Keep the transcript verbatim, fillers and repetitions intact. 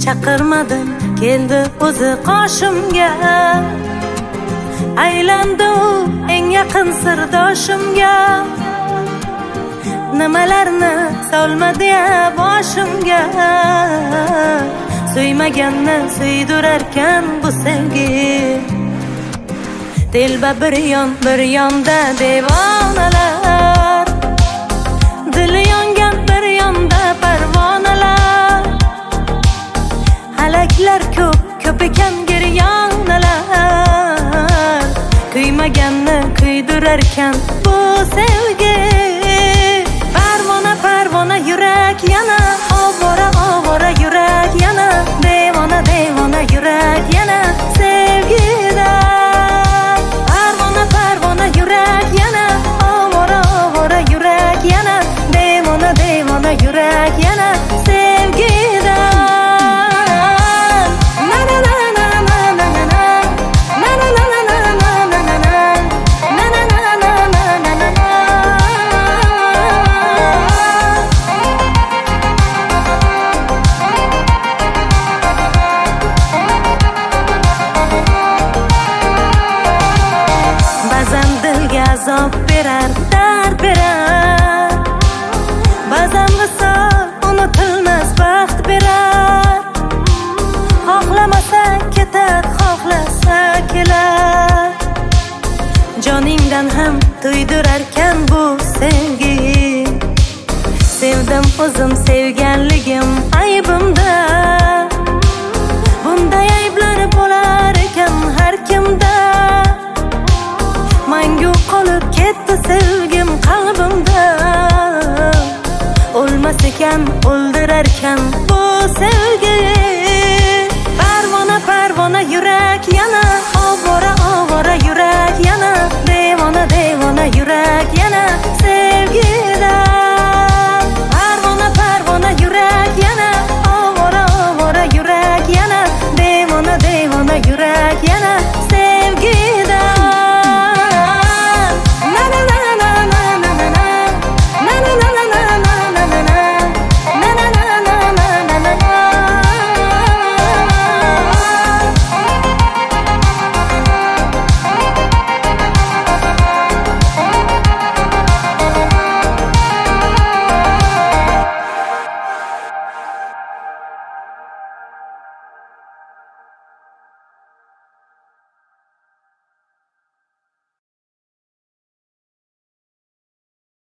chaqirmadim, keldi o'zi qoshimga. Aylandi u eng yaqin sirdoshimga. Nimalarni solmadi ya boshimga. Suymaganni suydurarkan bu sevgi. Dilba bir yon bir yonda devonalar, dili yongan bir yonda parvonalar. Halaklar ko'p ko'p ekan giryonalar, kuymaganni kuydurarkan bu sevgi. Parvona parvona yurak yana, ovora ovora yurak yana, devona devona yurak yana sevgida. Parvona parvona yurak yana, ovora ovora yurak yana, devona devona yurak yana sevgida. Azob berar, dard berar, ba'zan visol unutilmas baxt berar. Xohlamasa ketar, xohlasa kelar, joningdan ham to'ydurarkan bu sevgi. Sevdim o'zim sevganligim aybimda, bunday ayblar bo'lar ekan har kimda. Mangu qolib ketdi sevgim qalbimda, o'lmas ekan o'ldirarkan bu sevgi. Parvona parvona yurak yana, ovora ovora yurak yana, devona devona yurak yana.